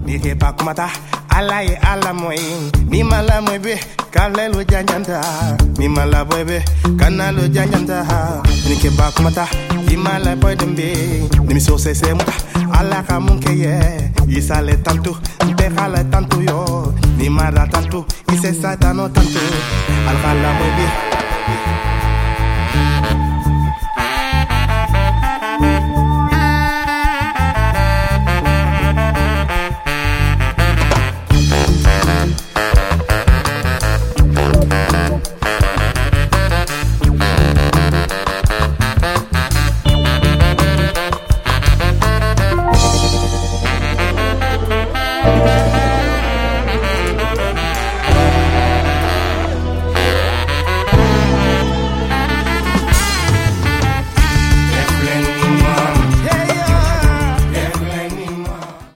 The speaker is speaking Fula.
dike pakumata ala ye ala moy ni mala moy be kalelo janjanta ni mala boy be kanalo janjanta dike pakumata imala boy dembe ni mi so se muta ala ka munke ye isale tanto te khala tanto yo ni mara tanto ise satano tanto al khala moy be